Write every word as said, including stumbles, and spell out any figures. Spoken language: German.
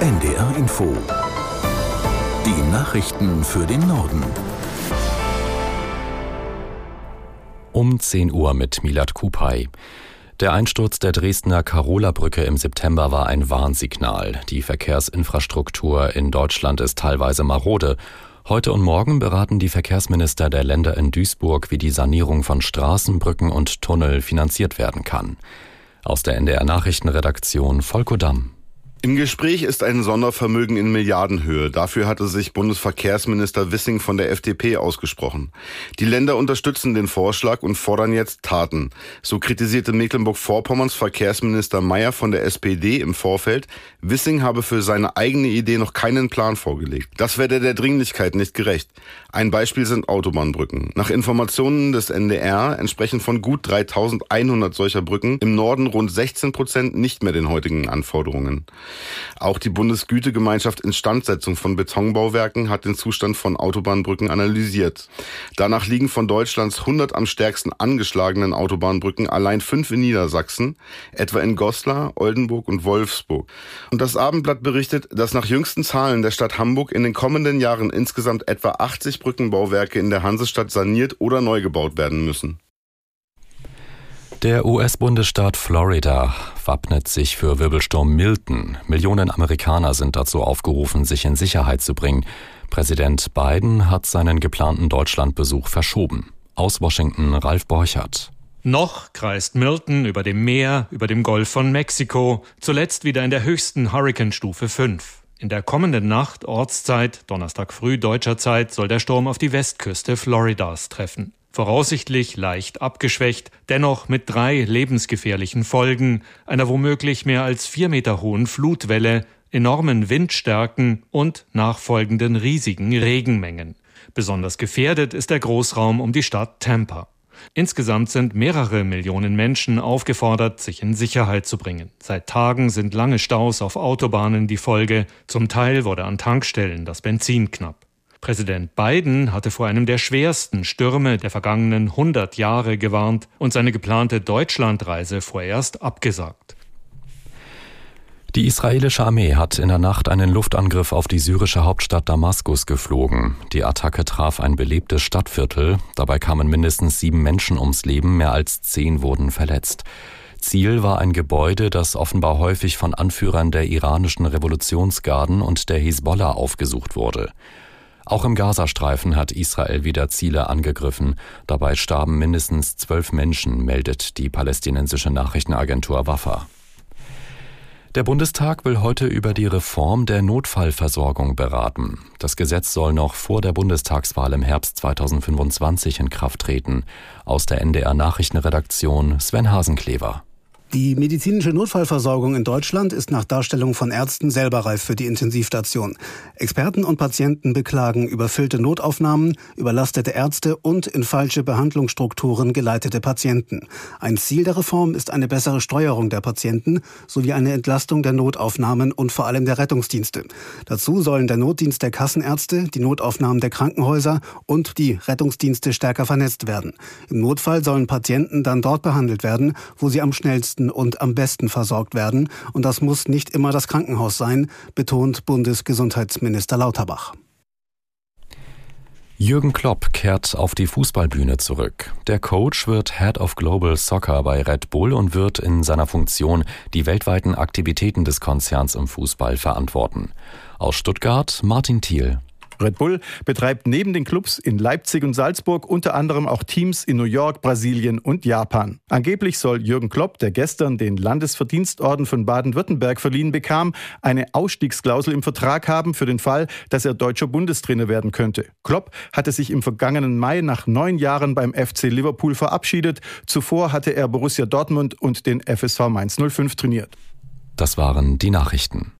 N D R Info. Die Nachrichten für den Norden. Um zehn Uhr mit Milad Kupay. Der Einsturz der Dresdner Karola-Brücke im September war ein Warnsignal. Die Verkehrsinfrastruktur in Deutschland ist teilweise marode. Heute und morgen beraten die Verkehrsminister der Länder in Duisburg, wie die Sanierung von Straßen, Brücken und Tunnel finanziert werden kann. Aus der N D R-Nachrichtenredaktion Volko Damm. Im Gespräch ist ein Sondervermögen in Milliardenhöhe. Dafür hatte sich Bundesverkehrsminister Wissing von der F D P ausgesprochen. Die Länder unterstützen den Vorschlag und fordern jetzt Taten. So kritisierte Mecklenburg-Vorpommerns Verkehrsminister Mayer von der S P D im Vorfeld, Wissing habe für seine eigene Idee noch keinen Plan vorgelegt. Das werde der Dringlichkeit nicht gerecht. Ein Beispiel sind Autobahnbrücken. Nach Informationen des N D R entsprechen von gut dreitausendeinhundert solcher Brücken im Norden rund sechzehn Prozent nicht mehr den heutigen Anforderungen. Auch die Bundesgütegemeinschaft Instandsetzung von Betonbauwerken hat den Zustand von Autobahnbrücken analysiert. Danach liegen von Deutschlands hundert am stärksten angeschlagenen Autobahnbrücken allein fünf in Niedersachsen, etwa in Goslar, Oldenburg und Wolfsburg. Und das Abendblatt berichtet, dass nach jüngsten Zahlen der Stadt Hamburg in den kommenden Jahren insgesamt etwa achtzig Brückenbauwerke in der Hansestadt saniert oder neu gebaut werden müssen. Der U S-Bundesstaat Florida wappnet sich für Wirbelsturm Milton. Millionen Amerikaner sind dazu aufgerufen, sich in Sicherheit zu bringen. Präsident Biden hat seinen geplanten Deutschlandbesuch verschoben. Aus Washington Ralf Borchert. Noch kreist Milton über dem Meer, über dem Golf von Mexiko, zuletzt wieder in der höchsten Hurrikanstufe fünf. In der kommenden Nacht, Ortszeit, Donnerstag früh deutscher Zeit, soll der Sturm auf die Westküste Floridas treffen. Voraussichtlich leicht abgeschwächt, dennoch mit drei lebensgefährlichen Folgen, einer womöglich mehr als vier Meter hohen Flutwelle, enormen Windstärken und nachfolgenden riesigen Regenmengen. Besonders gefährdet ist der Großraum um die Stadt Tampa. Insgesamt sind mehrere Millionen Menschen aufgefordert, sich in Sicherheit zu bringen. Seit Tagen sind lange Staus auf Autobahnen die Folge. Zum Teil wurde an Tankstellen das Benzin knapp. Präsident Biden hatte vor einem der schwersten Stürme der vergangenen hundert Jahre gewarnt und seine geplante Deutschlandreise vorerst abgesagt. Die israelische Armee hat in der Nacht einen Luftangriff auf die syrische Hauptstadt Damaskus geflogen. Die Attacke traf ein belebtes Stadtviertel. Dabei kamen mindestens sieben Menschen ums Leben, mehr als zehn wurden verletzt. Ziel war ein Gebäude, das offenbar häufig von Anführern der iranischen Revolutionsgarden und der Hisbollah aufgesucht wurde. Auch im Gazastreifen hat Israel wieder Ziele angegriffen. Dabei starben mindestens zwölf Menschen, meldet die palästinensische Nachrichtenagentur Wafa. Der Bundestag will heute über die Reform der Notfallversorgung beraten. Das Gesetz soll noch vor der Bundestagswahl im Herbst zweitausendfünfundzwanzig in Kraft treten. Aus der N D R-Nachrichtenredaktion Sven Hasenklever. Die medizinische Notfallversorgung in Deutschland ist nach Darstellung von Ärzten selber reif für die Intensivstation. Experten und Patienten beklagen überfüllte Notaufnahmen, überlastete Ärzte und in falsche Behandlungsstrukturen geleitete Patienten. Ein Ziel der Reform ist eine bessere Steuerung der Patienten sowie eine Entlastung der Notaufnahmen und vor allem der Rettungsdienste. Dazu sollen der Notdienst der Kassenärzte, die Notaufnahmen der Krankenhäuser und die Rettungsdienste stärker vernetzt werden. Im Notfall sollen Patienten dann dort behandelt werden, wo sie am schnellsten und am besten versorgt werden. Und das muss nicht immer das Krankenhaus sein, betont Bundesgesundheitsminister Lauterbach. Jürgen Klopp kehrt auf die Fußballbühne zurück. Der Coach wird Head of Global Soccer bei Red Bull und wird in seiner Funktion die weltweiten Aktivitäten des Konzerns im Fußball verantworten. Aus Stuttgart Martin Thiel. Red Bull betreibt neben den Clubs in Leipzig und Salzburg unter anderem auch Teams in New York, Brasilien und Japan. Angeblich soll Jürgen Klopp, der gestern den Landesverdienstorden von Baden-Württemberg verliehen bekam, eine Ausstiegsklausel im Vertrag haben für den Fall, dass er deutscher Bundestrainer werden könnte. Klopp hatte sich im vergangenen Mai nach neun Jahren beim F C Liverpool verabschiedet. Zuvor hatte er Borussia Dortmund und den F S V Mainz null fünf trainiert. Das waren die Nachrichten.